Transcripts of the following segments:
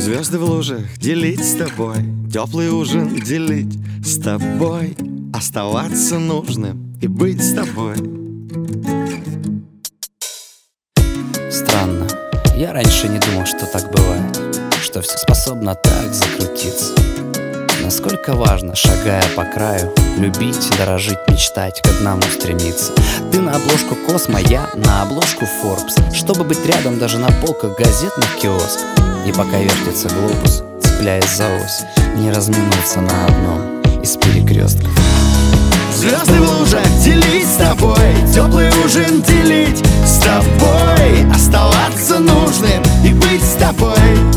Звезды в лужах делить с тобой, теплый ужин делить с тобой, оставаться нужным и быть с тобой. Странно, я раньше не думал, что так бывает, что все способно так закрутиться. Насколько важно, шагая по краю, любить, дорожить, мечтать, к одному стремиться. Ты на обложку Космо, я на обложку Forbes, чтобы быть рядом даже на полках газетных киосков. И пока вертится глобус, цепляясь за ось, не разминуться на одном из перекрестков. Звезды в лужах делить с тобой, теплый ужин делить с тобой, оставаться нужным и быть с тобой.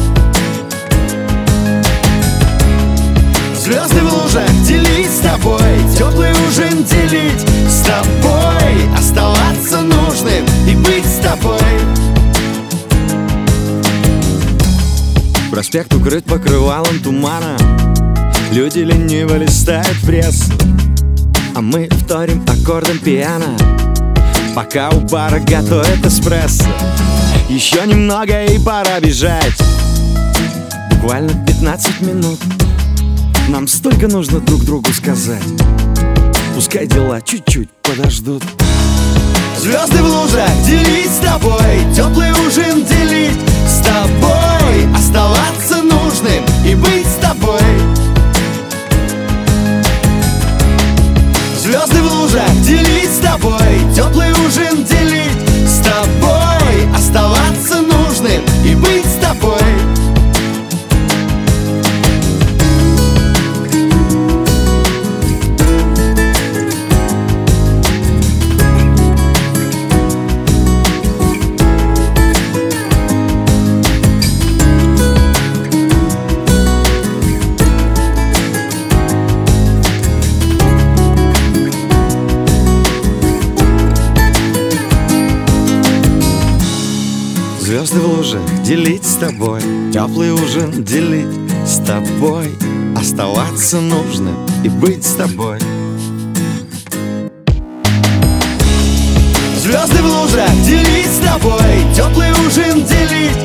Звезды в лужах делить с тобой, теплый ужин делить с тобой, оставаться нужным и быть с тобой. Проспект укрыт покрывалом тумана, люди лениво листают прессу, а мы вторим аккордом пиано, пока у бара готовят эспрессо. Еще немного и пора бежать, буквально 15 минут. Нам столько нужно друг другу сказать, пускай дела чуть-чуть подождут. Звезды в лужах делить с тобой, теплый ужин делить с тобой, оставаться нужным и быть с тобой. Звезды в лужах делить с тобой, теплый ужин делить с тобой, оставаться нужным и быть с тобой. Звезды в лужах делить с тобой, теплый ужин делить с тобой, оставаться нужным и быть с тобой. Звезды в лужах делить с тобой, теплый ужин делить